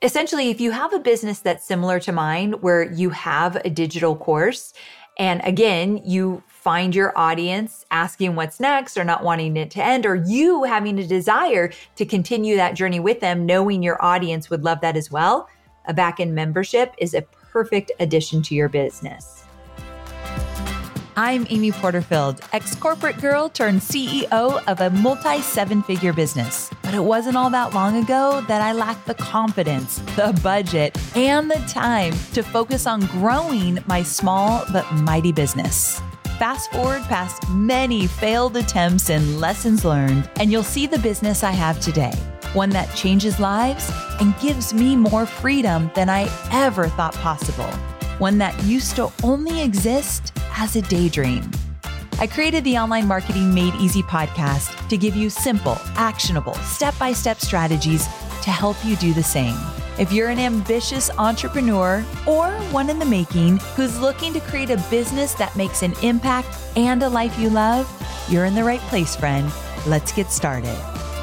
essentially, if you have a business that's similar to mine, where you have a digital course, and again, you find your audience asking what's next or not wanting it to end, or you having a desire to continue that journey with them, knowing your audience would love that as well, a back-end membership is a perfect addition to your business. I'm Amy Porterfield, ex-corporate girl turned CEO of a multi-seven-figure business. But it wasn't all that long ago that I lacked the confidence, the budget, and the time to focus on growing my small but mighty business. Fast forward past many failed attempts and lessons learned, and you'll see the business I have today. One that changes lives and gives me more freedom than I ever thought possible. One that used to only exist as a daydream. I created the Online Marketing Made Easy podcast to give you simple, actionable, step-by-step strategies to help you do the same. If you're an ambitious entrepreneur or one in the making who's looking to create a business that makes an impact and a life you love, you're in the right place, friend. Let's get started.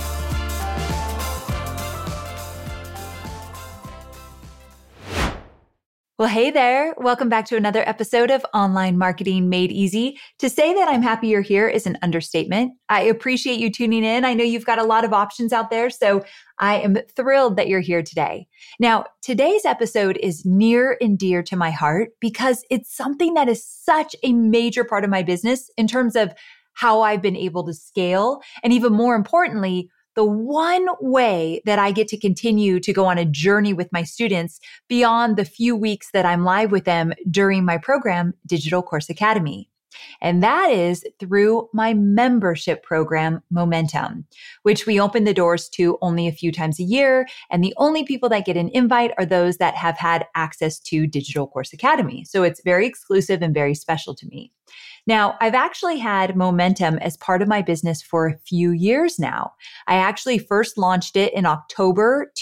Well, hey there. Welcome back to another episode of Online Marketing Made Easy. To say that I'm happy you're here is an understatement. I appreciate you tuning in. I know you've got a lot of options out there, so I am thrilled that you're here today. Now, today's episode is near and dear to my heart because it's something that is such a major part of my business in terms of how I've been able to scale, and even more importantly, the one way that I get to continue to go on a journey with my students beyond the few weeks that I'm live with them during my program, Digital Course Academy. And that is through my membership program, Momentum, which we open the doors to only a few times a year. And the only people that get an invite are those that have had access to Digital Course Academy. So it's very exclusive and very special to me. Now, I've actually had Momentum as part of my business for a few years now. I actually first launched it in October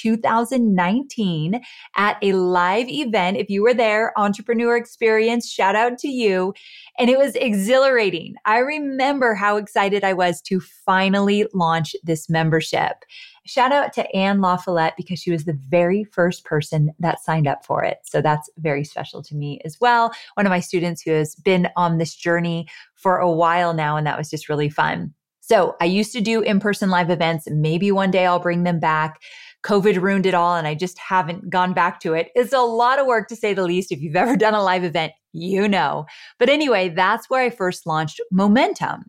2019 at a live event. If you were there, Entrepreneur Experience, shout out to you. And it was exhilarating. I remember how excited I was to finally launch this membership. Shout out to Anne LaFollette because she was the very first person that signed up for it. So that's very special to me as well. One of my students who has been on this journey for a while now, and that was just really fun. So I used to do in-person live events. Maybe one day I'll bring them back. COVID ruined it all, and I just haven't gone back to it. It's a lot of work, to say the least. If you've ever done a live event, you know. But anyway, that's where I first launched Momentum.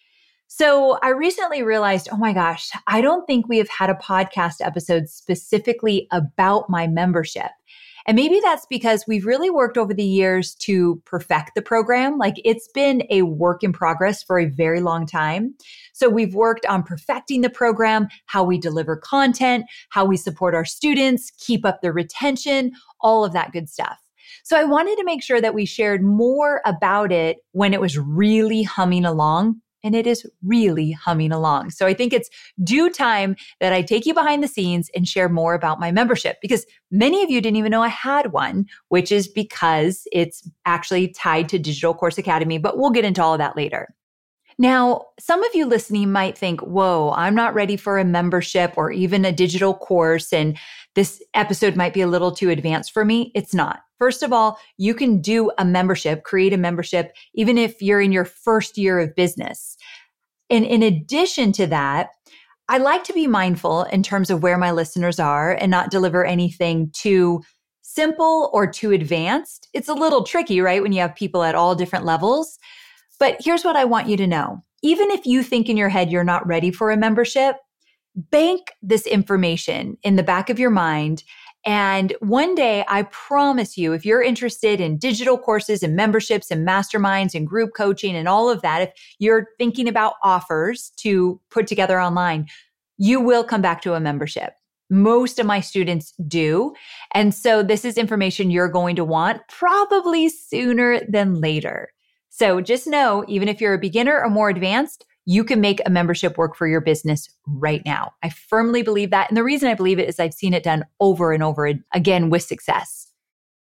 So I recently realized, oh my gosh, I don't think we have had a podcast episode specifically about my membership. And maybe that's because we've really worked over the years to perfect the program. Like, it's been a work in progress for a very long time. So we've worked on perfecting the program, how we deliver content, how we support our students, keep up the retention, all of that good stuff. So I wanted to make sure that we shared more about it when it was really humming along. And it is really humming along. So I think it's due time that I take you behind the scenes and share more about my membership, because many of you didn't even know I had one, which is because it's actually tied to Digital Course Academy, but we'll get into all of that later. Now, some of you listening might think, whoa, I'm not ready for a membership or even a digital course, and this episode might be a little too advanced for me. It's not. First of all, you can do a membership, create a membership, even if you're in your first year of business. And in addition to that, I like to be mindful in terms of where my listeners are and not deliver anything too simple or too advanced. It's a little tricky, right? When you have people at all different levels. But here's what I want you to know. Even if you think in your head you're not ready for a membership, bank this information in the back of your mind. And one day, I promise you, if you're interested in digital courses and memberships and masterminds and group coaching and all of that, if you're thinking about offers to put together online, you will come back to a membership. Most of my students do. And so this is information you're going to want probably sooner than later. So just know, even if you're a beginner or more advanced, you can make a membership work for your business right now. I firmly believe that. And the reason I believe it is I've seen it done over and over again with success.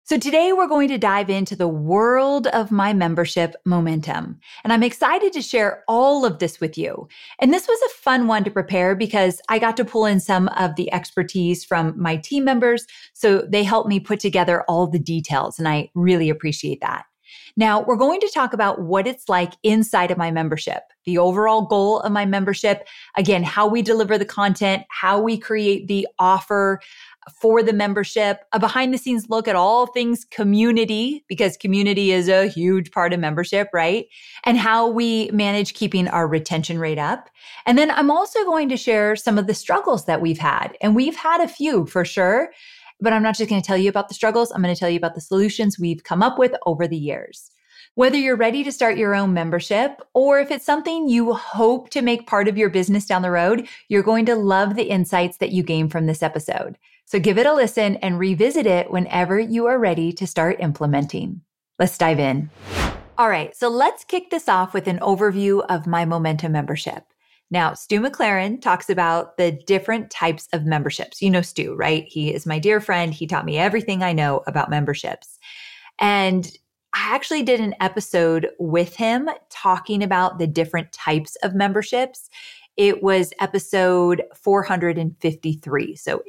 So today we're going to dive into the world of my membership, Momentum. And I'm excited to share all of this with you. And this was a fun one to prepare because I got to pull in some of the expertise from my team members. So they helped me put together all the details. And I really appreciate that. Now, we're going to talk about what it's like inside of my membership, the overall goal of my membership, again, how we deliver the content, how we create the offer for the membership, a behind the scenes look at all things community, because community is a huge part of membership, right? And how we manage keeping our retention rate up. And then I'm also going to share some of the struggles that we've had. And we've had a few for sure, but I'm not just going to tell you about the struggles. I'm going to tell you about the solutions we've come up with over the years. Whether you're ready to start your own membership or if it's something you hope to make part of your business down the road, you're going to love the insights that you gain from this episode. So give it a listen and revisit it whenever you are ready to start implementing. Let's dive in. All right, so let's kick this off with an overview of my Momentum membership. Now, Stu McLaren talks about the different types of memberships. You know Stu, right? He is my dear friend. He taught me everything I know about memberships. And I actually did an episode with him talking about the different types of memberships. It was episode 453. So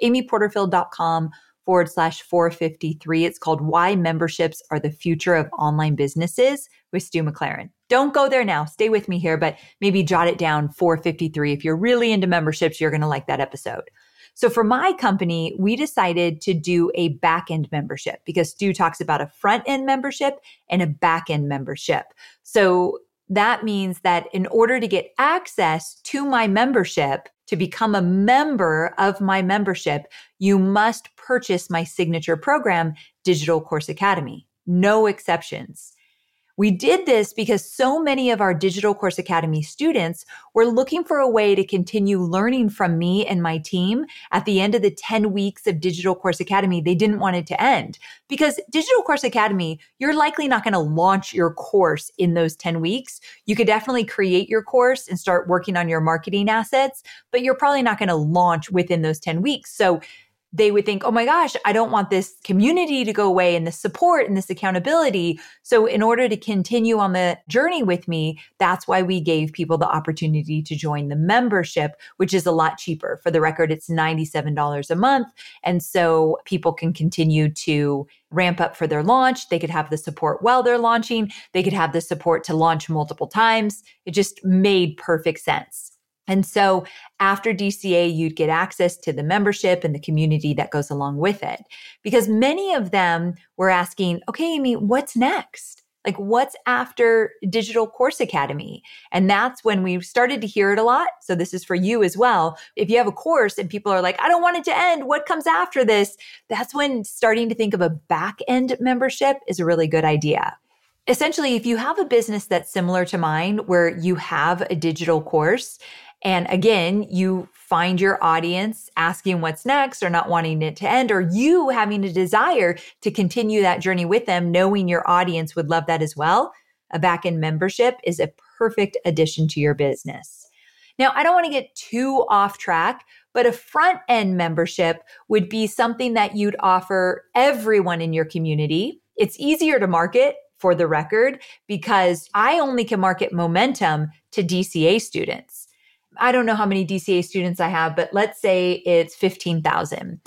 amyporterfield.com/453. It's called Why Memberships Are the Future of Online Businesses with Stu McLaren. Don't go there now. Stay with me here, but maybe jot it down 453. If you're really into memberships, you're going to like that episode. So for my company, we decided to do a back-end membership because Stu talks about a front-end membership and a back-end membership. So that means that in order to get access to my membership, to become a member of my membership, you must purchase my signature program, Digital Course Academy. No exceptions. We did this because so many of our Digital Course Academy students were looking for a way to continue learning from me and my team at the end of the 10 weeks of Digital Course Academy. They didn't want it to end because Digital Course Academy, you're likely not going to launch your course in those 10 weeks. You could definitely create your course and start working on your marketing assets, but you're probably not going to launch within those 10 weeks. So they would think, oh my gosh, I don't want this community to go away and this support and this accountability. So in order to continue on the journey with me, that's why we gave people the opportunity to join the membership, which is a lot cheaper. For the record, it's $97 a month. And so people can continue to ramp up for their launch. They could have the support while they're launching. They could have the support to launch multiple times. It just made perfect sense. And so after DCA, you'd get access to the membership and the community that goes along with it. Because many of them were asking, okay, Amy, what's next? Like what's after Digital Course Academy? And that's when we started to hear it a lot. So this is for you as well. If you have a course and people are like, I don't want it to end, what comes after this? That's when starting to think of a back-end membership is a really good idea. Essentially, if you have a business that's similar to mine, where you have a digital course, and again, you find your audience asking what's next or not wanting it to end, or you having a desire to continue that journey with them, knowing your audience would love that as well, a back-end membership is a perfect addition to your business. Now, I don't want to get too off track, but a front-end membership would be something that you'd offer everyone in your community. It's easier to market, for the record, because I only can market Momentum to DCA students. I don't know how many DCA students I have, but let's say it's 15,000.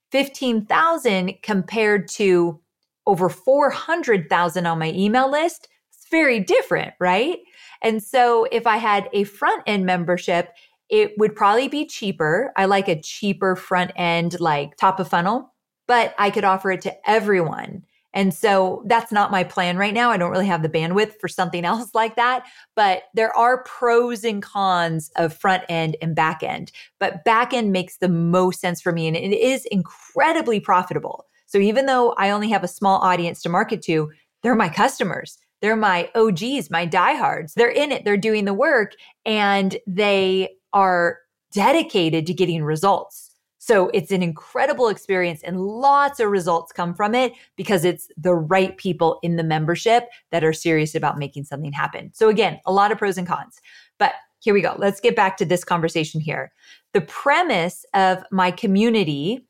15,000 compared to over 400,000 on my email list, it's very different, right? And so if I had a front-end membership, it would probably be cheaper. I like a cheaper front end, like top of funnel, but I could offer it to everyone. And so that's not my plan right now. I don't really have the bandwidth for something else like that, but there are pros and cons of front end and back end, but back end makes the most sense for me. And it is incredibly profitable. So even though I only have a small audience to market to, they're my customers. They're my OGs, my diehards. They're in it. They're doing the work and they are dedicated to getting results. So it's an incredible experience and lots of results come from it because it's the right people in the membership that are serious about making something happen. So again, a lot of pros and cons, but here we go. Let's get back to this conversation here. The premise of my community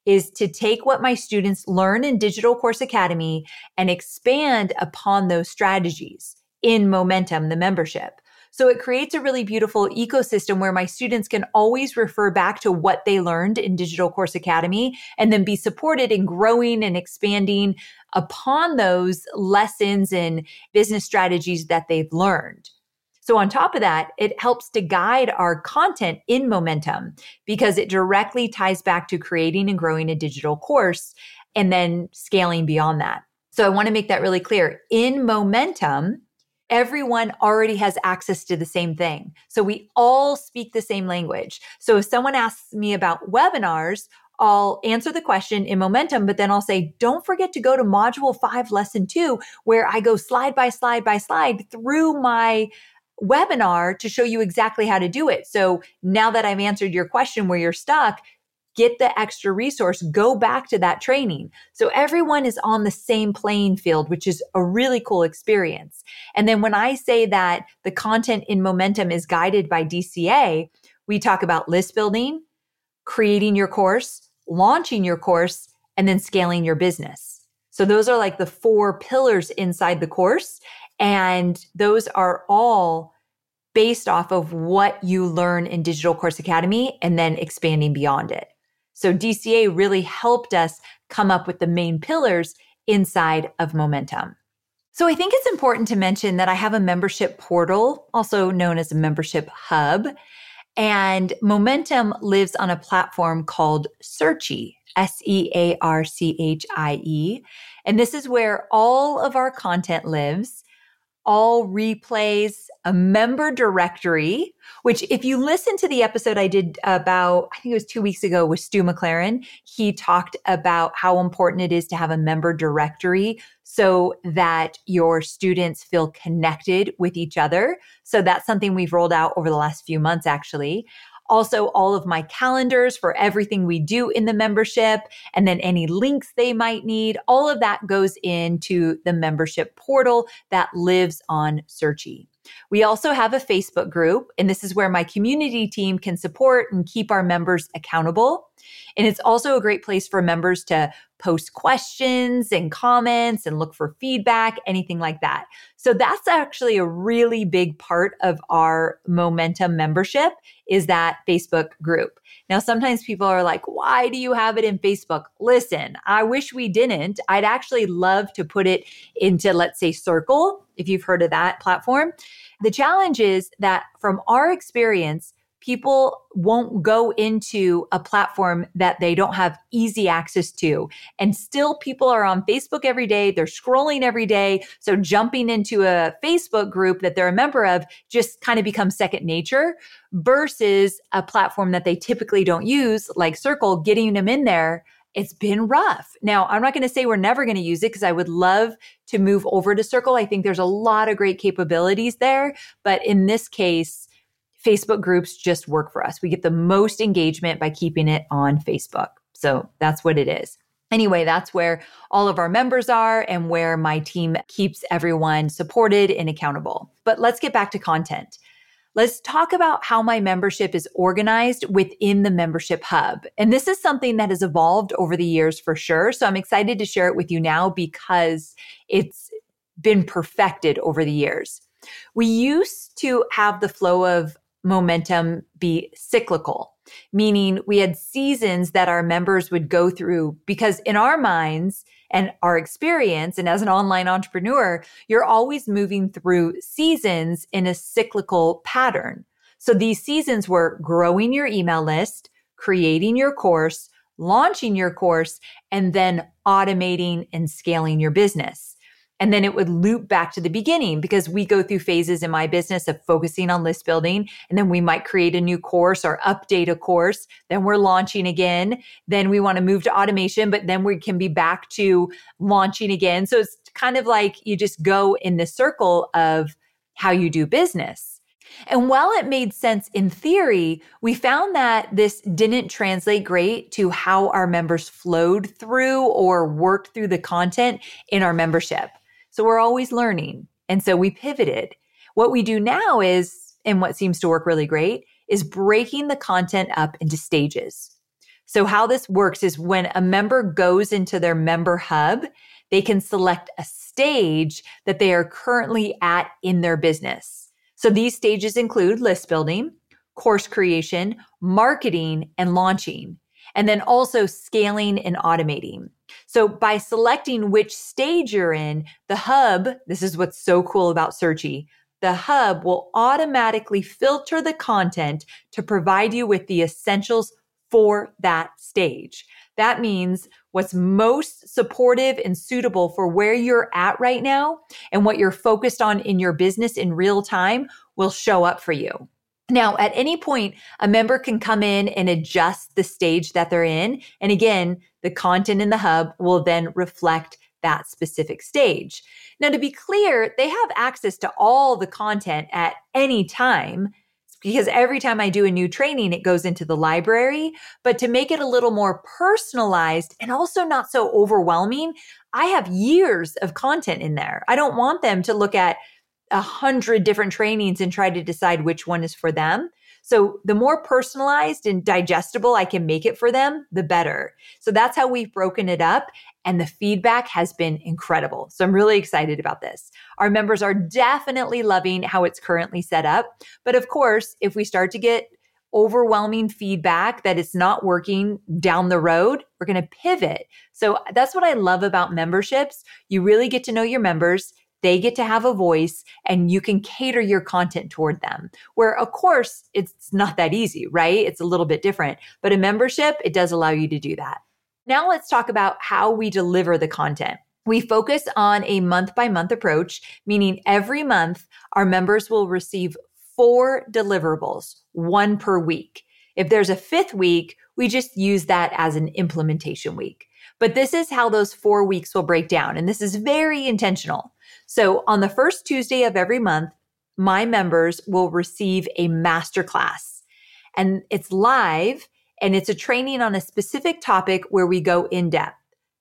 is to take what my students learn in Digital Course Academy and expand upon those strategies in Momentum, the membership. So it creates a really beautiful ecosystem where my students can always refer back to what they learned in Digital Course Academy and then be supported in growing and expanding upon those lessons and business strategies that they've learned. So on top of that, it helps to guide our content in Momentum because it directly ties back to creating and growing a digital course and then scaling beyond that. So I want to make that really clear. In Momentum, everyone already has access to the same thing. So we all speak the same language. So if someone asks me about webinars, I'll answer the question in Momentum, but then I'll say, don't forget to go to Module 5, Lesson 2, where I go slide by slide by slide through my webinar to show you exactly how to do it. So now that I've answered your question where you're stuck, get the extra resource, go back to that training. So everyone is on the same playing field, which is a really cool experience. And then when I say that the content in Momentum is guided by DCA, we talk about list building, creating your course, launching your course, and then scaling your business. So those are like the 4 pillars inside the course. And those are all based off of what you learn in Digital Course Academy and then expanding beyond it. So DCA really helped us come up with the main pillars inside of Momentum. So I think it's important to mention that I have a membership portal, also known as a membership hub, and Momentum lives on a platform called Searchie, Searchie. And this is where all of our content lives, all replays, a member directory, which if you listen to the episode I did about, I think it was 2 weeks ago with Stu McLaren, he talked about how important it is to have a member directory so that your students feel connected with each other. So that's something we've rolled out over the last few months, actually. Also, all of my calendars for everything we do in the membership, and then any links they might need, all of that goes into the membership portal that lives on Searchie. We also have a Facebook group, and this is where my community team can support and keep our members accountable. And it's also a great place for members to post questions and comments and look for feedback, anything like that. So that's actually a really big part of our Momentum membership is that Facebook group. Now, sometimes people are like, why do you have it in Facebook? Listen, I wish we didn't. I'd actually love to put it into, let's say, Circle, if you've heard of that platform. The challenge is that from our experience, people won't go into a platform that they don't have easy access to. And still people are on Facebook every day. They're scrolling every day. So jumping into a Facebook group that they're a member of just kind of becomes second nature versus a platform that they typically don't use, like Circle, getting them in there. It's been rough. Now, I'm not going to say we're never going to use it because I would love to move over to Circle. I think there's a lot of great capabilities there. But in this case, Facebook groups just work for us. We get the most engagement by keeping it on Facebook. So that's what it is. Anyway, that's where all of our members are and where my team keeps everyone supported and accountable. But let's get back to content. Let's talk about how my membership is organized within the membership hub. And this is something that has evolved over the years for sure. So I'm excited to share it with you now because it's been perfected over the years. We used to have the flow of Momentum be cyclical, meaning we had seasons that our members would go through because in our minds and our experience, and as an online entrepreneur, you're always moving through seasons in a cyclical pattern. So these seasons were growing your email list, creating your course, launching your course, and then automating and scaling your business. And then it would loop back to the beginning because we go through phases in my business of focusing on list building. And then we might create a new course or update a course. Then we're launching again. Then we want to move to automation, but then we can be back to launching again. So it's kind of like you just go in the circle of how you do business. And while it made sense in theory, we found that this didn't translate great to how our members flowed through or worked through the content in our membership. So we're always learning. And so we pivoted. What we do now is, and what seems to work really great, is breaking the content up into stages. So how this works is when a member goes into their member hub, they can select a stage that they are currently at in their business. So these stages include list building, course creation, marketing, and launching, and then also scaling and automating. So by selecting which stage you're in, the hub, this is what's so cool about Searchie, the hub will automatically filter the content to provide you with the essentials for that stage. That means what's most supportive and suitable for where you're at right now and what you're focused on in your business in real time will show up for you. Now, at any point, a member can come in and adjust the stage that they're in. And again, the content in the hub will then reflect that specific stage. Now, to be clear, they have access to all the content at any time because every time I do a new training, it goes into the library. But to make it a little more personalized and also not so overwhelming, I have years of content in there. I don't want them to look at 100 different trainings and try to decide which one is for them. So the more personalized and digestible I can make it for them, the better. So that's how we've broken it up. And the feedback has been incredible. So I'm really excited about this. Our members are definitely loving how it's currently set up. But of course, if we start to get overwhelming feedback that it's not working down the road, we're going to pivot. So that's what I love about memberships. You really get to know your members. They get to have a voice and you can cater your content toward them. Where, of course, it's not that easy, right? It's a little bit different. But a membership, it does allow you to do that. Now let's talk about how we deliver the content. We focus on a month-by-month approach, meaning every month our members will receive 4 deliverables, 1 per week. If there's a 5th week, we just use that as an implementation week. But this is how those 4 weeks will break down. And this is very intentional. So on the first Tuesday of every month, my members will receive a masterclass. And it's live, and it's a training on a specific topic where we go in depth.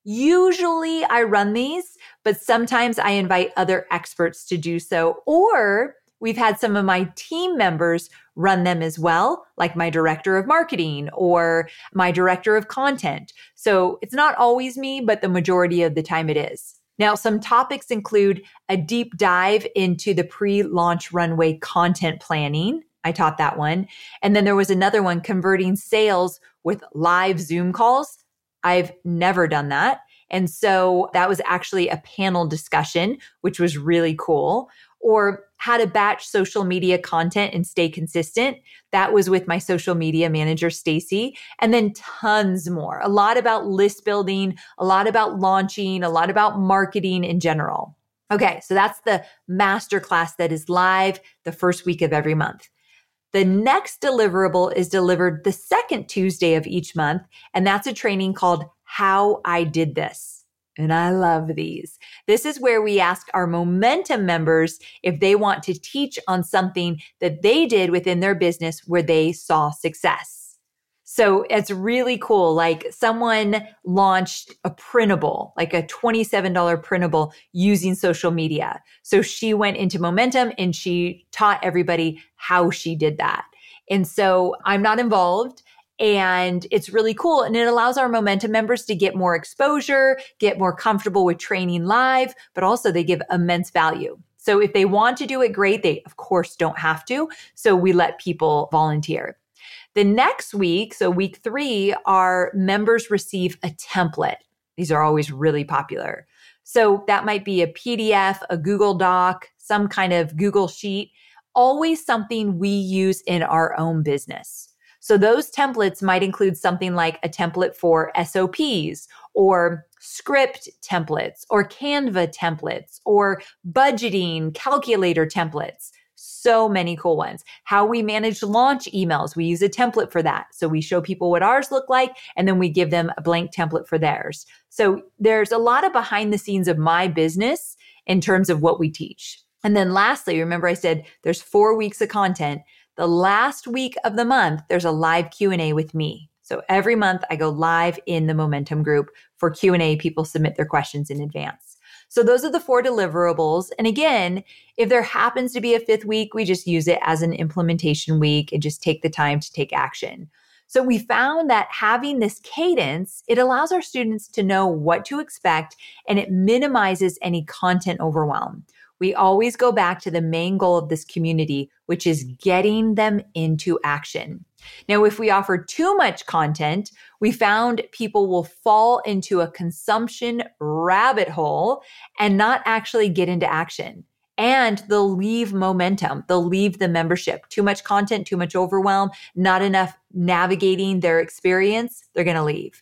Usually I run these, but sometimes I invite other experts to do so. Or we've had some of my team members run them as well, like my director of marketing or my director of content. So it's not always me, but the majority of the time it is. Now, some topics include a deep dive into the pre-launch runway content planning. I taught that one. And then there was another one, converting sales with live Zoom calls. I've never done that. And so that was actually a panel discussion, which was really cool. Or how to batch social media content and stay consistent. That was with my social media manager, Stacy. And then tons more. A lot about list building, a lot about launching, a lot about marketing in general. Okay, so that's the masterclass that is live the first week of every month. The next deliverable is delivered the second Tuesday of each month, and that's a training called How I Did This. And I love these. This is where we ask our Momentum members if they want to teach on something that they did within their business where they saw success. So it's really cool. Like someone launched a printable, like a $27 printable using social media. So she went into Momentum and she taught everybody how she did that. And so I'm not involved. And it's really cool. And it allows our Momentum members to get more exposure, get more comfortable with training live, but also they give immense value. So if they want to do it, great. They, of course, don't have to. So we let people volunteer. The next week, so week 3, our members receive a template. These are always really popular. So that might be a PDF, a Google Doc, some kind of Google Sheet, always something we use in our own business. So those templates might include something like a template for SOPs or script templates or Canva templates or budgeting calculator templates. So many cool ones. How we manage launch emails. We use a template for that. So we show people what ours look like, and then we give them a blank template for theirs. So there's a lot of behind the scenes of my business in terms of what we teach. And then lastly, remember I said there's 4 weeks of content. The last week of the month, there's a live Q&A with me. So every month I go live in the Momentum group for Q&A. People submit their questions in advance. So those are the 4 deliverables. And again, if there happens to be a 5th week, we just use it as an implementation week and just take the time to take action. So we found that having this cadence, it allows our students to know what to expect and it minimizes any content overwhelm. We always go back to the main goal of this community, which is getting them into action. Now, if we offer too much content, we found people will fall into a consumption rabbit hole and not actually get into action. And they'll leave momentum. They'll leave the membership. Too much content, too much overwhelm, not enough navigating their experience, they're going to leave.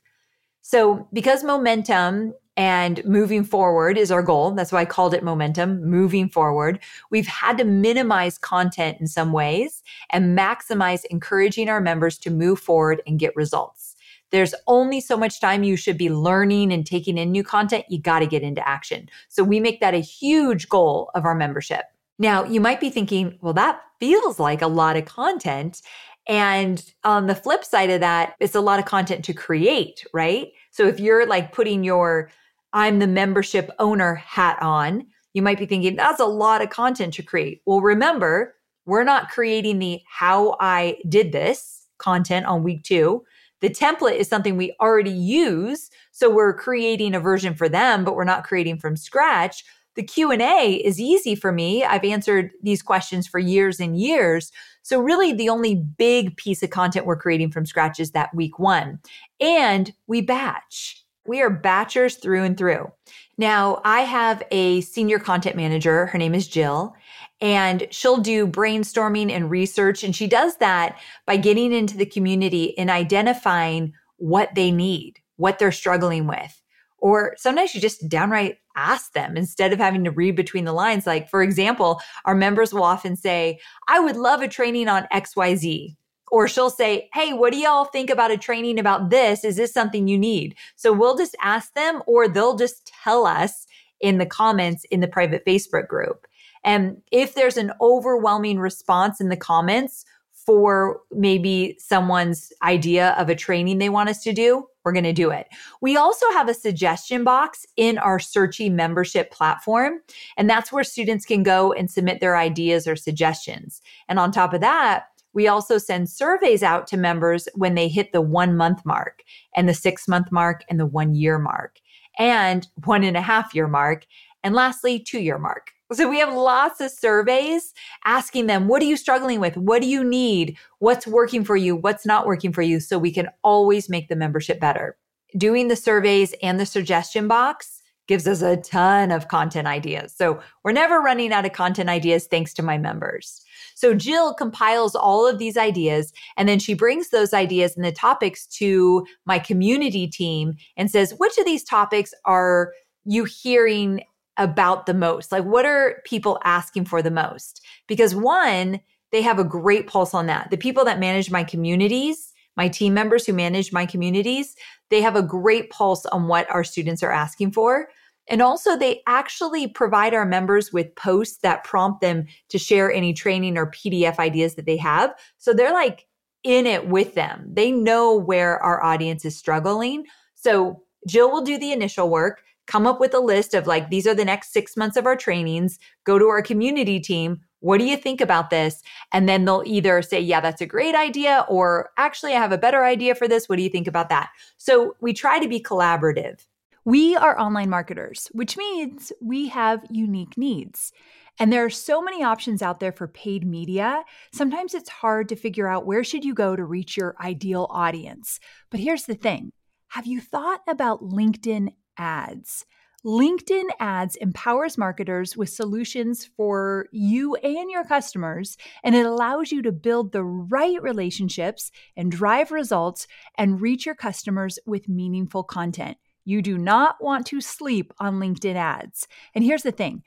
So because momentum and moving forward is our goal, that's why I called it momentum, moving forward, we've had to minimize content in some ways and maximize encouraging our members to move forward and get results. There's only so much time you should be learning and taking in new content. You got to get into action. So we make that a huge goal of our membership. Now, you might be thinking, well, that feels like a lot of content. And on the flip side of that, it's a lot of content to create, right? So if you're like putting your I'm the membership owner hat on, you might be thinking that's a lot of content to create. Well, remember, we're not creating the how I did this content on week 2. The template is something we already use. So we're creating a version for them, but we're not creating from scratch. The Q&A is easy for me. I've answered these questions for years and years. So really the only big piece of content we're creating from scratch is that week 1. And we batch. We are batchers through and through. Now, I have a senior content manager. Her name is Jill. And she'll do brainstorming and research. And she does that by getting into the community and identifying what they need, what they're struggling with. Or sometimes you just downright ask them instead of having to read between the lines. Like, for example, our members will often say, I would love a training on XYZ. Or she'll say, hey, what do y'all think about a training about this? Is this something you need? So we'll just ask them, or they'll just tell us in the comments in the private Facebook group. And if there's an overwhelming response in the comments for maybe someone's idea of a training they want us to do, we're going to do it. We also have a suggestion box in our Searchie membership platform, and that's where students can go and submit their ideas or suggestions. And on top of that, we also send surveys out to members when they hit the 1 month mark and the 6 month mark and the 1 year mark and 1.5 year mark. And lastly, 2 year mark. So we have lots of surveys asking them, what are you struggling with? What do you need? What's working for you? What's not working for you? So we can always make the membership better. Doing the surveys and the suggestion box gives us a ton of content ideas. So we're never running out of content ideas thanks to my members. So Jill compiles all of these ideas, and then she brings those ideas and the topics to my community team and says, which of these topics are you hearing about the most? Like, what are people asking for the most? Because one, they have a great pulse on that. The people that manage my communities, my team members who manage my communities, they have a great pulse on what our students are asking for. And also they actually provide our members with posts that prompt them to share any training or PDF ideas that they have. So they're like in it with them. They know where our audience is struggling. So Jill will do the initial work, come up with a list of like, these are the next 6 months of our trainings, go to our community team. What do you think about this? And then they'll either say, yeah, that's a great idea, or actually, I have a better idea for this. What do you think about that? So we try to be collaborative. We are online marketers, which means we have unique needs. And there are so many options out there for paid media. Sometimes it's hard to figure out where should you go to reach your ideal audience. But here's the thing. Have you thought about LinkedIn ads? LinkedIn ads empowers marketers with solutions for you and your customers, and it allows you to build the right relationships and drive results and reach your customers with meaningful content. You do not want to sleep on LinkedIn ads. And here's the thing,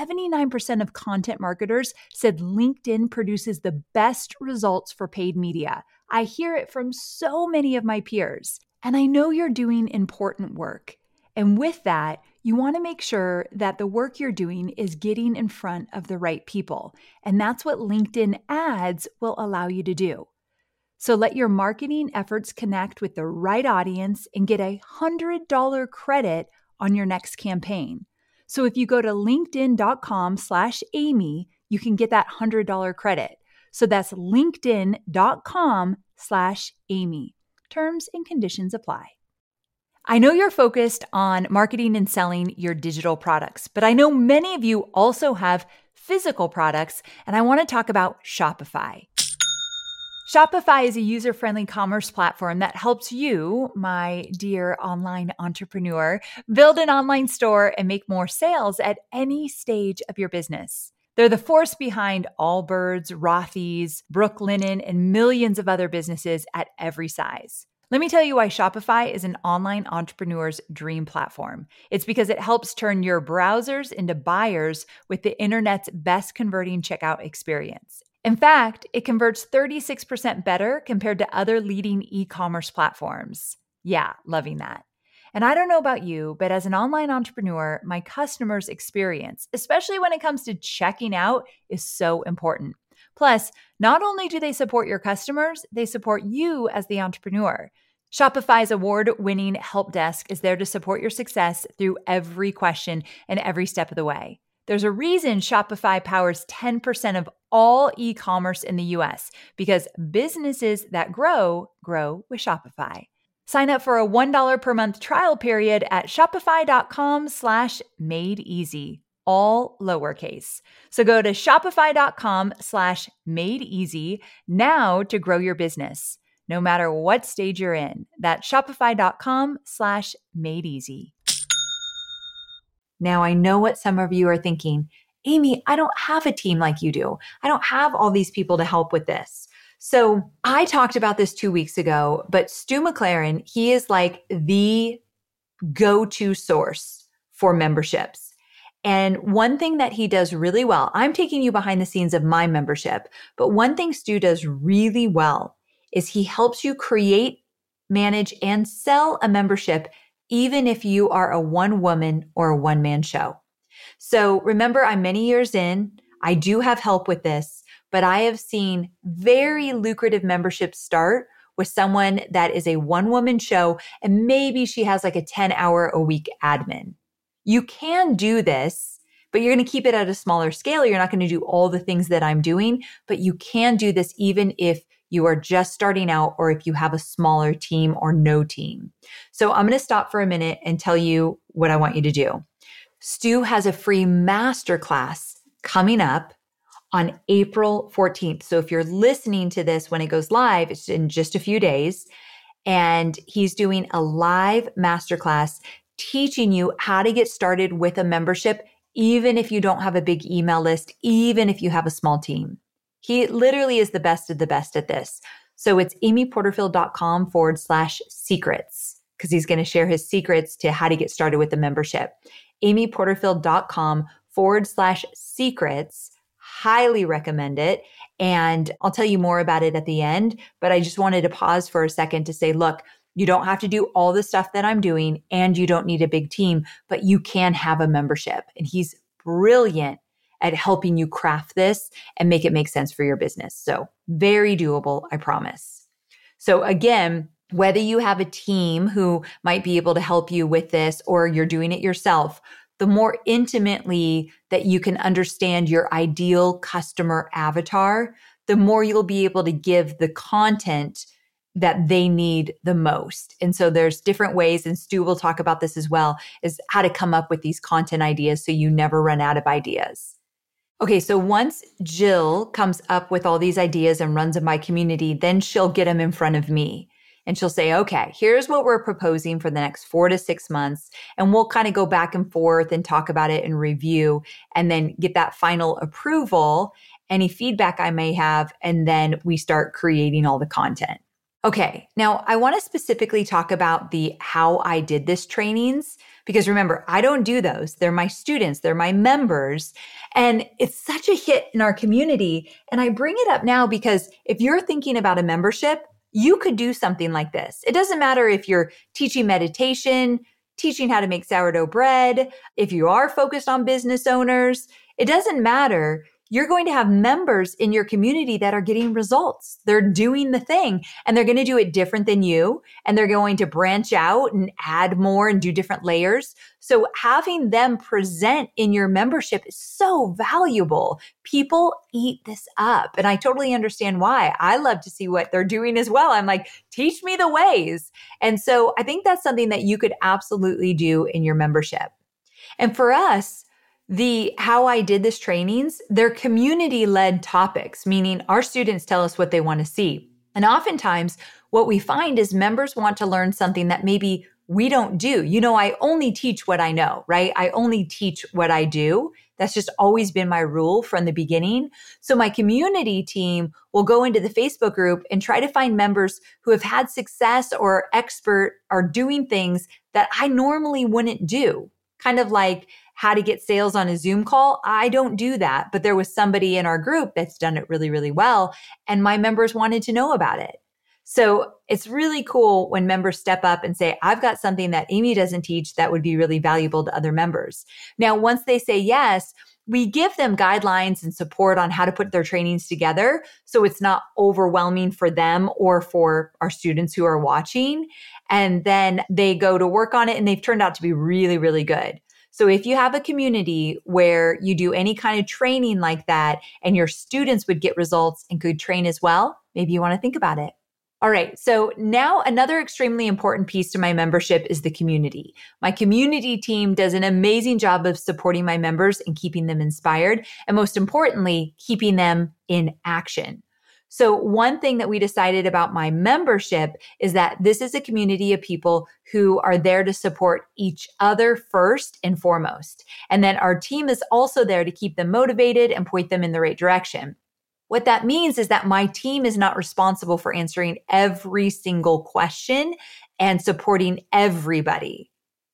79% of content marketers said LinkedIn produces the best results for paid media. I hear it from so many of my peers. And I know you're doing important work. And with that, you want to make sure that the work you're doing is getting in front of the right people. And that's what LinkedIn ads will allow you to do. So let your marketing efforts connect with the right audience and get a $100 credit on your next campaign. So if you go to linkedin.com/Amy, you can get that $100 credit. So that's linkedin.com/Amy. shopify.com/Amy. Terms and conditions apply. I know you're focused on marketing and selling your digital products, but I know many of you also have physical products, and I want to talk about Shopify. Shopify is a user-friendly commerce platform that helps you, my dear online entrepreneur, build an online store and make more sales at any stage of your business. They're the force behind Allbirds, Rothy's, Brooklinen, and millions of other businesses at every size. Let me tell you why Shopify is an online entrepreneur's dream platform. It's because it helps turn your browsers into buyers with the internet's best converting checkout experience. In fact, it converts 36% better compared to other leading e-commerce platforms. Yeah, loving that. And I don't know about you, but as an online entrepreneur, my customers' experience, especially when it comes to checking out, is so important. Plus, not only do they support your customers, they support you as the entrepreneur. Shopify's award-winning help desk is there to support your success through every question and every step of the way. There's a reason Shopify powers 10% of all e-commerce in the US, because businesses that grow with Shopify. Sign up for a $1 per month trial period at shopify.com/madeeasy, all lowercase. So go to shopify.com/madeeasy now to grow your business, no matter what stage you're in. That's shopify.com/madeeasy. Now, I know what some of you are thinking. Amy, I don't have a team like you do. I don't have all these people to help with this. So I talked about this 2 weeks ago, but Stu McLaren, he is like the go-to source for memberships. And one thing that he does really well, I'm taking you behind the scenes of my membership, but one thing Stu does really well is he helps you create, manage, and sell a membership even if you are a one-woman or a one-man show. So remember, I'm many years in. I do have help with this, but I have seen very lucrative memberships start with someone that is a one-woman show, and maybe she has like a 10-hour-a-week admin. You can do this, but you're going to keep it at a smaller scale. You're not going to do all the things that I'm doing, but you can do this even if you are just starting out or if you have a smaller team or no team. So I'm going to stop for a minute and tell you what I want you to do. Stu has a free masterclass coming up on April 14th. So if you're listening to this when it goes live, it's in just a few days. And he's doing a live masterclass teaching you how to get started with a membership, even if you don't have a big email list, even if you have a small team. He literally is the best of the best at this. So it's amyporterfield.com/secrets, because he's going to share his secrets to how to get started with the membership. amyporterfield.com/secrets. Highly recommend it. And I'll tell you more about it at the end, but I just wanted to pause for a second to say, look, you don't have to do all the stuff that I'm doing and you don't need a big team, but you can have a membership. And he's brilliant at helping you craft this and make it make sense for your business. So very doable, I promise. So again, whether you have a team who might be able to help you with this or you're doing it yourself, the more intimately that you can understand your ideal customer avatar, the more you'll be able to give the content that they need the most. And so there's different ways, and Stu will talk about this as well, is how to come up with these content ideas so you never run out of ideas. Okay, so once Jill comes up with all these ideas and runs in my community, then she'll get them in front of me. And she'll say, okay, here's what we're proposing for the next 4 to 6 months. And we'll kind of go back and forth and talk about it and review and then get that final approval, any feedback I may have, and then we start creating all the content. Okay, now I want to specifically talk about the how I did this trainings, because remember, I don't do those. They're my students, they're my members, and it's such a hit in our community. And I bring it up now because if you're thinking about a membership, you could do something like this. It doesn't matter if you're teaching meditation, teaching how to make sourdough bread, if you are focused on business owners, it doesn't matter. you're going to have members in your community that are getting results. They're doing the thing and they're going to do it different than you. And they're going to branch out and add more and do different layers. So having them present in your membership is so valuable. People eat this up. And I totally understand why. I love to see what they're doing as well. I'm like, teach me the ways. And so I think that's something that you could absolutely do in your membership. And for us, the How I Did This trainings, they're community-led topics, meaning our students tell us what they want to see. And oftentimes, what we find is members want to learn something that maybe we don't do. I only teach what I know, right? I only teach what I do. That's just always been my rule from the beginning. So my community team will go into the Facebook group and try to find members who have had success or are doing things that I normally wouldn't do. Kind of like how to get sales on a Zoom call. I don't do that, but there was somebody in our group that's done it really, really well. And my members wanted to know about it. So it's really cool when members step up and say, I've got something that Amy doesn't teach that would be really valuable to other members. Now, once they say yes, we give them guidelines and support on how to put their trainings together so it's not overwhelming for them or for our students who are watching. And then they go to work on it and they've turned out to be really, really good. So if you have a community where you do any kind of training like that and your students would get results and could train as well, maybe you want to think about it. All right. So now another extremely important piece to my membership is the community. My community team does an amazing job of supporting my members and keeping them inspired. And most importantly, keeping them in action. So one thing that we decided about my membership is that this is a community of people who are there to support each other first and foremost. And then our team is also there to keep them motivated and point them in the right direction. What that means is that my team is not responsible for answering every single question and supporting everybody.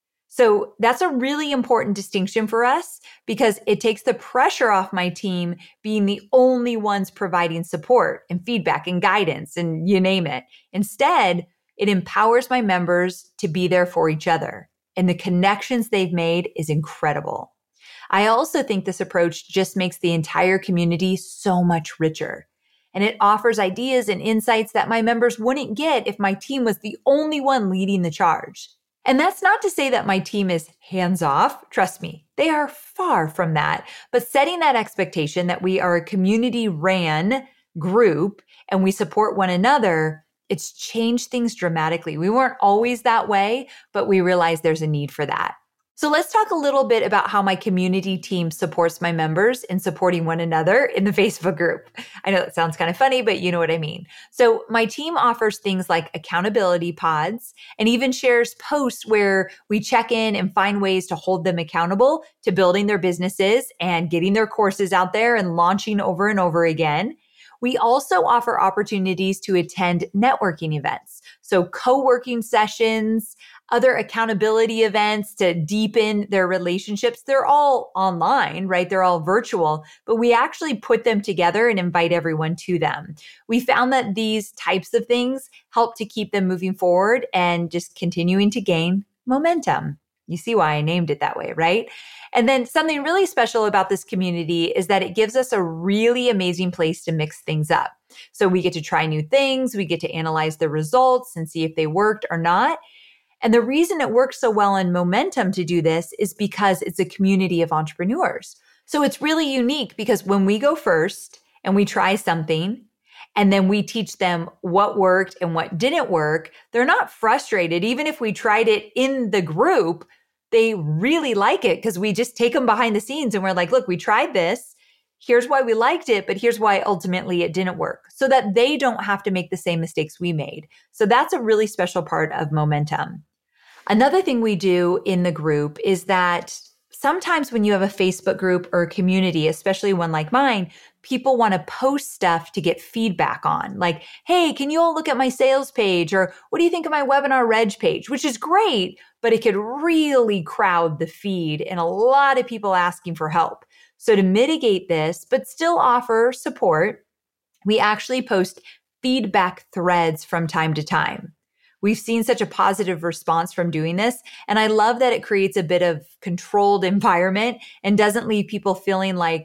So that's a really important distinction for us because it takes the pressure off my team being the only ones providing support and feedback and guidance and you name it. Instead, it empowers my members to be there for each other. And the connections they've made is incredible. I also think this approach just makes the entire community so much richer. And it offers ideas and insights that my members wouldn't get if my team was the only one leading the charge. And that's not to say that my team is hands-off. Trust me, they are far from that. But setting that expectation that we are a community-ran group and we support one another, it's changed things dramatically. We weren't always that way, but we realized there's a need for that. So let's talk a little bit about how my community team supports my members in supporting one another in the Facebook group. I know that sounds kind of funny, but you know what I mean. So my team offers things like accountability pods and even shares posts where we check in and find ways to hold them accountable to building their businesses and getting their courses out there and launching over and over again. We also offer opportunities to attend networking events. So co-working sessions, other accountability events to deepen their relationships. They're all online, right? They're all virtual, but we actually put them together and invite everyone to them. We found that these types of things help to keep them moving forward and just continuing to gain momentum. You see why I named it that way, right? And then something really special about this community is that it gives us a really amazing place to mix things up. So we get to try new things, we get to analyze the results and see if they worked or not. And the reason it works so well in Momentum to do this is because it's a community of entrepreneurs. So it's really unique because when we go first and we try something, and then we teach them what worked and what didn't work, they're not frustrated. Even if we tried it in the group, they really like it because we just take them behind the scenes and we're like, look, we tried this. Here's why we liked it, but here's why ultimately it didn't work so that they don't have to make the same mistakes we made. So that's a really special part of Momentum. Another thing we do in the group is that sometimes when you have a Facebook group or a community, especially one like mine, people want to post stuff to get feedback on. Like, hey, can you all look at my sales page? Or what do you think of my webinar reg page? Which is great, but it could really crowd the feed and a lot of people asking for help. So to mitigate this, but still offer support, we actually post feedback threads from time to time. We've seen such a positive response from doing this. And I love that it creates a bit of controlled environment and doesn't leave people feeling like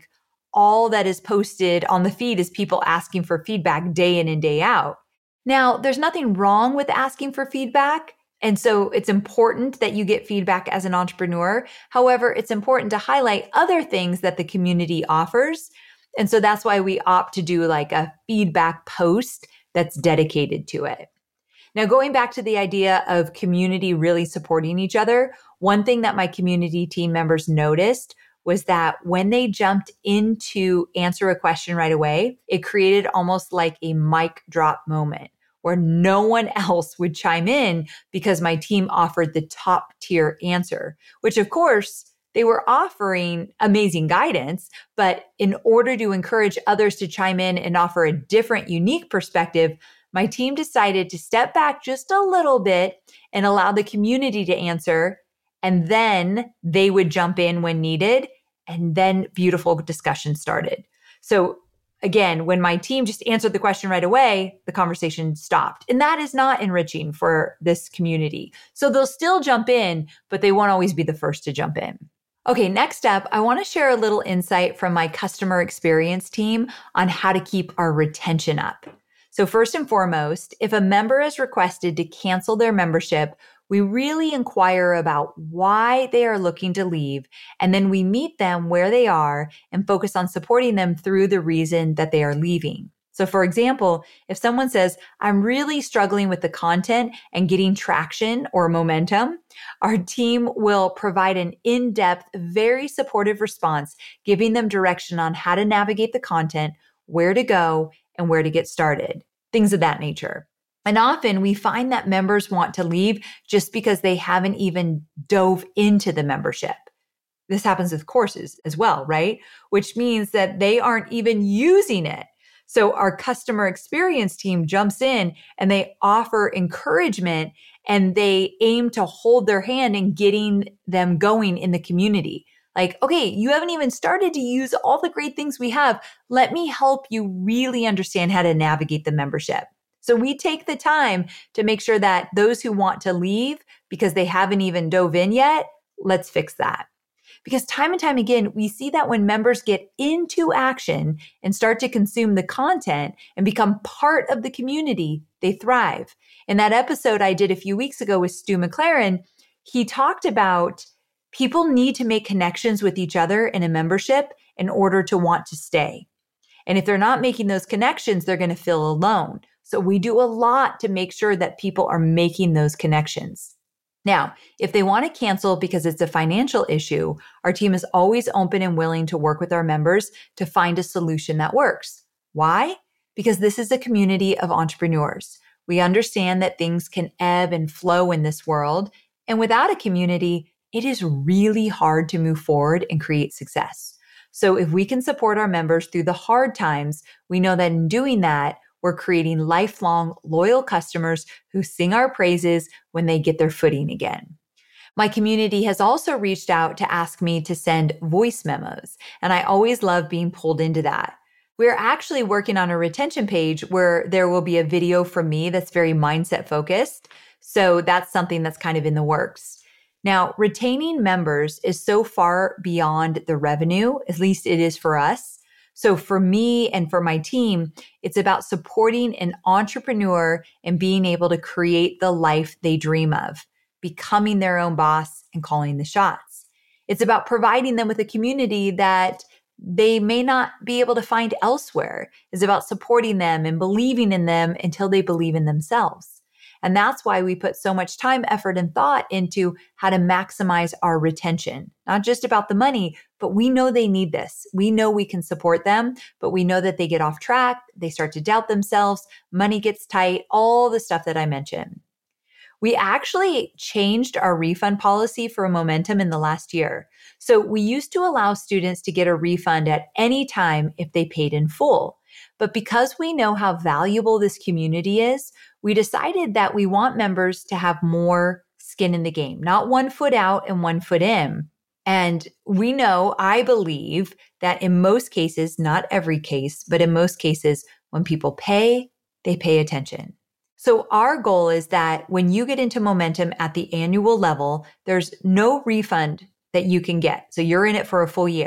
all that is posted on the feed is people asking for feedback day in and day out. Now, there's nothing wrong with asking for feedback. And so it's important that you get feedback as an entrepreneur. However, it's important to highlight other things that the community offers. And so that's why we opt to do like a feedback post that's dedicated to it. Now, going back to the idea of community really supporting each other, one thing that my community team members noticed was that when they jumped in to answer a question right away, it created almost like a mic drop moment where no one else would chime in because my team offered the top tier answer, which of course they were offering amazing guidance. But in order to encourage others to chime in and offer a different, unique perspective, my team decided to step back just a little bit and allow the community to answer. And then they would jump in when needed. And then beautiful discussion started. So again, when my team just answered the question right away, the conversation stopped. And that is not enriching for this community. So they'll still jump in, but they won't always be the first to jump in. Okay, next up, I want to share a little insight from my customer experience team on how to keep our retention up. So first and foremost, if a member is requested to cancel their membership, we really inquire about why they are looking to leave, and then we meet them where they are and focus on supporting them through the reason that they are leaving. So for example, if someone says, I'm really struggling with the content and getting traction or momentum, our team will provide an in-depth, very supportive response, giving them direction on how to navigate the content, where to go, and where to get started, things of that nature. And often we find that members want to leave just because they haven't even dove into the membership. This happens with courses as well, right? Which means that they aren't even using it. So our customer experience team jumps in and they offer encouragement and they aim to hold their hand in getting them going in the community. Like, okay, you haven't even started to use all the great things we have. Let me help you really understand how to navigate the membership. So we take the time to make sure that those who want to leave because they haven't even dove in yet, let's fix that. Because time and time again, we see that when members get into action and start to consume the content and become part of the community, they thrive. In that episode I did a few weeks ago with Stu McLaren, he talked about people need to make connections with each other in a membership in order to want to stay. And if they're not making those connections, they're going to feel alone. So we do a lot to make sure that people are making those connections. Now, if they want to cancel because it's a financial issue, our team is always open and willing to work with our members to find a solution that works. Why? Because this is a community of entrepreneurs. We understand that things can ebb and flow in this world. And without a community, it is really hard to move forward and create success. So if we can support our members through the hard times, we know that in doing that, we're creating lifelong, loyal customers who sing our praises when they get their footing again. My community has also reached out to ask me to send voice memos, and I always love being pulled into that. We're actually working on a retention page where there will be a video from me that's very mindset focused. So that's something that's kind of in the works. Now, retaining members is so far beyond the revenue, at least it is for us. So for me and for my team, it's about supporting an entrepreneur and being able to create the life they dream of, becoming their own boss and calling the shots. It's about providing them with a community that they may not be able to find elsewhere. It's about supporting them and believing in them until they believe in themselves. And that's why we put so much time, effort, and thought into how to maximize our retention. Not just about the money, but we know they need this. We know we can support them, but we know that they get off track, they start to doubt themselves, money gets tight, all the stuff that I mentioned. We actually changed our refund policy for Momentum in the last year. So we used to allow students to get a refund at any time if they paid in full. But because we know how valuable this community is, we decided that we want members to have more skin in the game, not 1 foot out and 1 foot in. And we know, I believe, that in most cases, not every case, but in most cases, when people pay, they pay attention. So our goal is that when you get into Momentum at the annual level, there's no refund that you can get. So you're in it for a full year.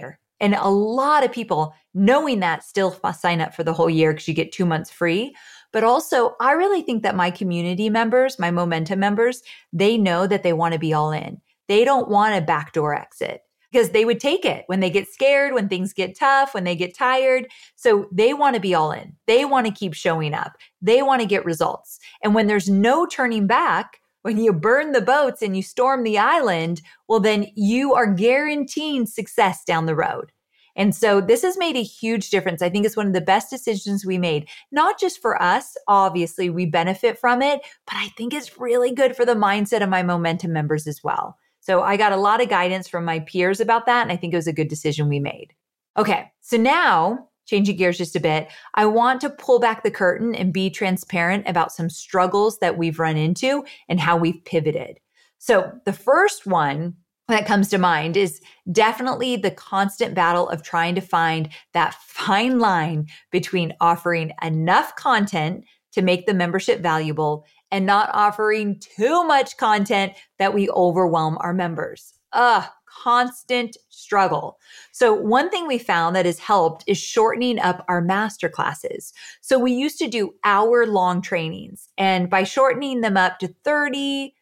And a lot of people, knowing that, still sign up for the whole year because you get 2 months free. But also, I really think that my community members, my Momentum members, they know that they want to be all in. They don't want a backdoor exit because they would take it when they get scared, when things get tough, when they get tired. So they want to be all in. They want to keep showing up. They want to get results. And when there's no turning back, when you burn the boats and you storm the island, well, then you are guaranteeing success down the road. And so this has made a huge difference. I think it's one of the best decisions we made, not just for us. Obviously, we benefit from it, but I think it's really good for the mindset of my Momentum members as well. So I got a lot of guidance from my peers about that, and I think it was a good decision we made. Okay, so now, changing gears just a bit, I want to pull back the curtain and be transparent about some struggles that we've run into and how we've pivoted. So the first one that comes to mind is definitely the constant battle of trying to find that fine line between offering enough content to make the membership valuable and not offering too much content that we overwhelm our members. Constant struggle. So one thing we found that has helped is shortening up our masterclasses. So we used to do hour-long trainings, and by shortening them up to 30,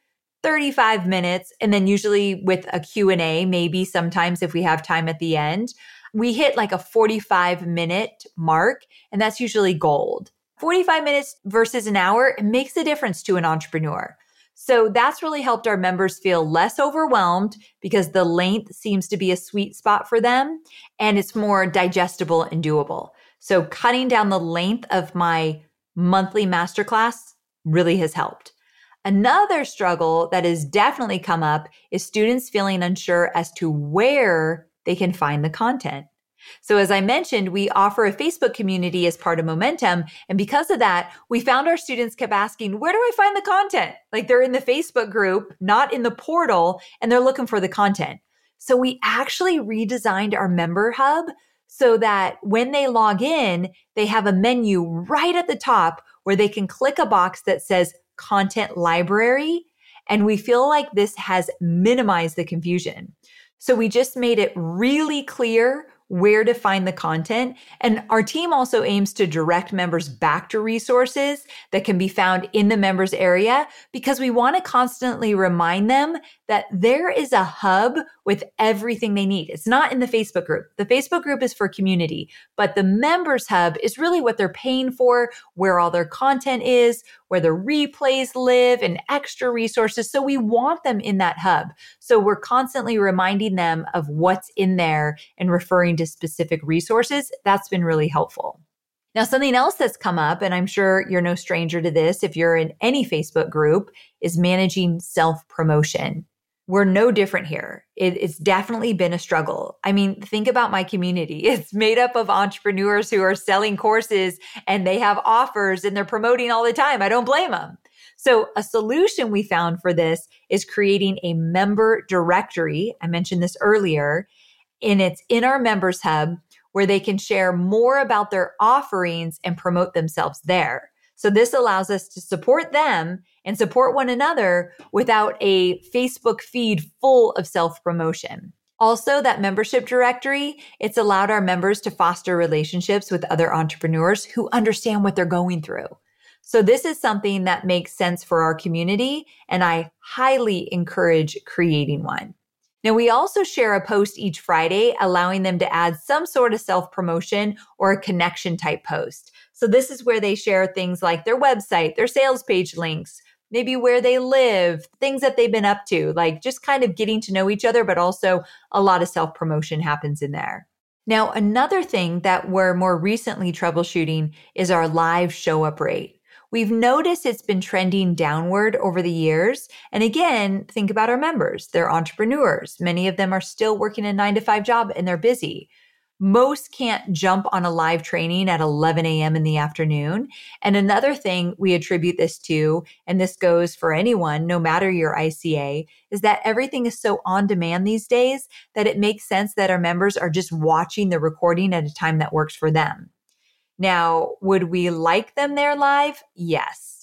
35 minutes, and then usually with a Q&A, maybe sometimes if we have time at the end, we hit like a 45-minute mark, and that's usually gold. 45 minutes versus an hour, it makes a difference to an entrepreneur. So that's really helped our members feel less overwhelmed because the length seems to be a sweet spot for them and it's more digestible and doable. So cutting down the length of my monthly masterclass really has helped. Another struggle that has definitely come up is students feeling unsure as to where they can find the content. So as I mentioned, we offer a Facebook community as part of Momentum. And because of that, we found our students kept asking, where do I find the content? Like they're in the Facebook group, not in the portal, and they're looking for the content. So we actually redesigned our member hub so that when they log in, they have a menu right at the top where they can click a box that says content library. And we feel like this has minimized the confusion. So we just made it really clear where to find the content. And our team also aims to direct members back to resources that can be found in the members area because we want to constantly remind them that there is a hub with everything they need. It's not in the Facebook group. The Facebook group is for community, but the members hub is really what they're paying for, where all their content is, where the replays live and extra resources. So we want them in that hub. So we're constantly reminding them of what's in there and referring to specific resources. That's been really helpful. Now, something else that's come up, and I'm sure you're no stranger to this if you're in any Facebook group, is managing self-promotion. We're no different here. It's definitely been a struggle. I mean, think about my community. It's made up of entrepreneurs who are selling courses and they have offers and they're promoting all the time. I don't blame them. So a solution we found for this is creating a member directory. I mentioned this earlier, and it's in our members hub where they can share more about their offerings and promote themselves there. So this allows us to support them and support one another without a Facebook feed full of self-promotion. Also, that membership directory, it's allowed our members to foster relationships with other entrepreneurs who understand what they're going through. So this is something that makes sense for our community, and I highly encourage creating one. Now, we also share a post each Friday, allowing them to add some sort of self-promotion or a connection type post. So this is where they share things like their website, their sales page links, maybe where they live, things that they've been up to, like just kind of getting to know each other, but also a lot of self-promotion happens in there. Now, another thing that we're more recently troubleshooting is our live show up rate. We've noticed it's been trending downward over the years. And again, think about our members. They're entrepreneurs. Many of them are still working a 9-to-5 job and they're busy. Most can't jump on a live training at 11 a.m. in the afternoon. And another thing we attribute this to, and this goes for anyone, no matter your ICA, is that everything is so on demand these days that it makes sense that our members are just watching the recording at a time that works for them. Now, would we like them there live? Yes.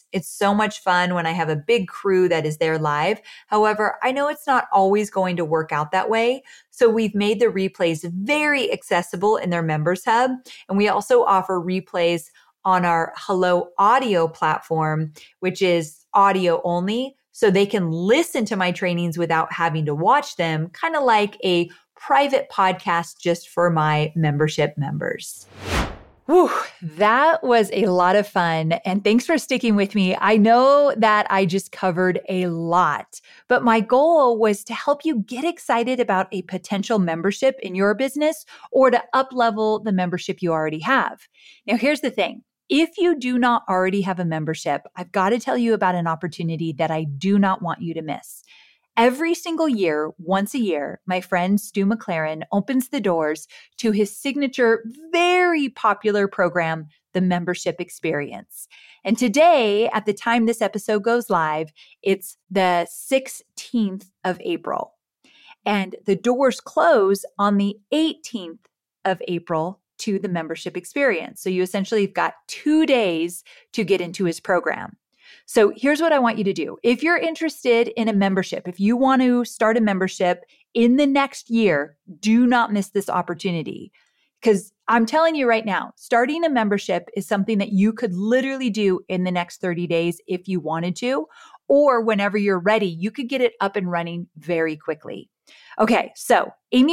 It's so much fun when I have a big crew that is there live. However, I know it's not always going to work out that way. So we've made the replays very accessible in their members hub. And we also offer replays on our Hello Audio platform, which is audio only. So they can listen to my trainings without having to watch them, kind of like a private podcast just for my membership members. Whew, that was a lot of fun. And thanks for sticking with me. I know that I just covered a lot, but my goal was to help you get excited about a potential membership in your business or to up-level the membership you already have. Now, here's the thing. If you do not already have a membership, I've got to tell you about an opportunity that I do not want you to miss. Every single year, once a year, my friend Stu McLaren opens the doors to his signature, very popular program, the Membership Experience. And today, at the time this episode goes live, it's the 16th of April. And the doors close on the 18th of April to the Membership Experience. So you essentially have got 2 days to get into his program. So here's what I want you to do. If you're interested in a membership, if you want to start a membership in the next year, do not miss this opportunity. Because I'm telling you right now, starting a membership is something that you could literally do in the next 30 days if you wanted to, or whenever you're ready, you could get it up and running very quickly. Okay, so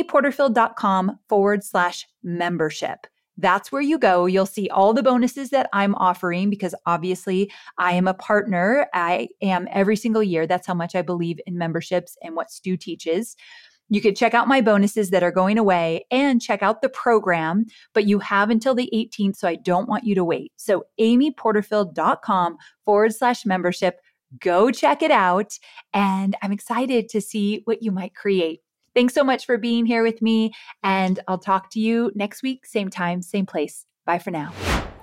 amyporterfield.com/membership. That's where you go. You'll see all the bonuses that I'm offering because obviously I am a partner. I am every single year. That's how much I believe in memberships and what Stu teaches. You could check out my bonuses that are going away and check out the program, but you have until the 18th, so I don't want you to wait. So amyporterfield.com/membership. Go check it out. And I'm excited to see what you might create. Thanks so much for being here with me. And I'll talk to you next week, same time, same place. Bye for now.